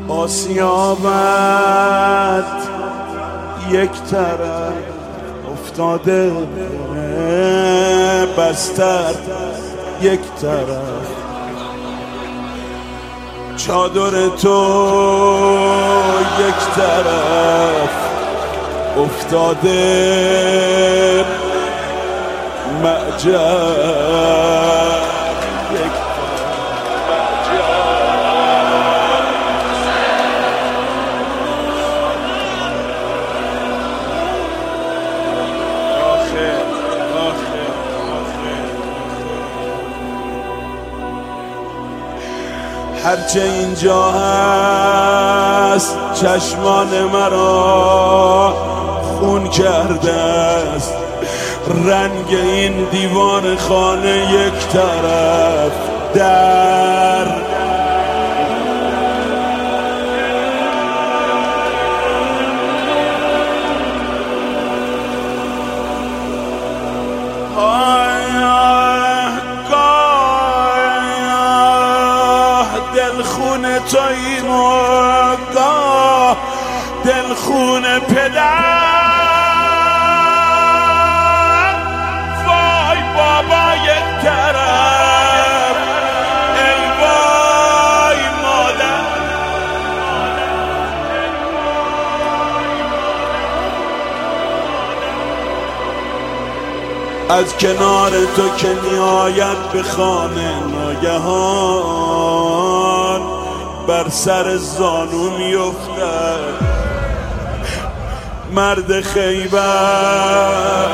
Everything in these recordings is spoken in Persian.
آسیابت یک طرف افتاده، بستر یک طرف، چادر تو یک طرف افتاده، معجب یک هرچه اینجا هست چشمان مرا خون کرده است، رنگ این دیوار خانه یک طرف، در دلخون توییم و گاه دلخون پدر. وای بابا یک طرف، ای وای مادر. از کنار تو که میآید به خانه ناگهان بر سر زانو میافتد مرد خیبر.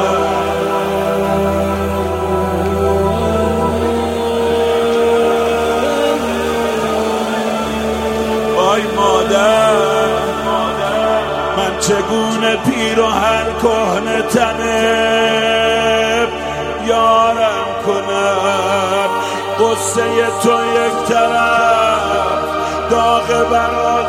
وای مادر، من چگونه پیراهن کهنه تنه یارم کنم، قصه تو یک طرف، داغ برای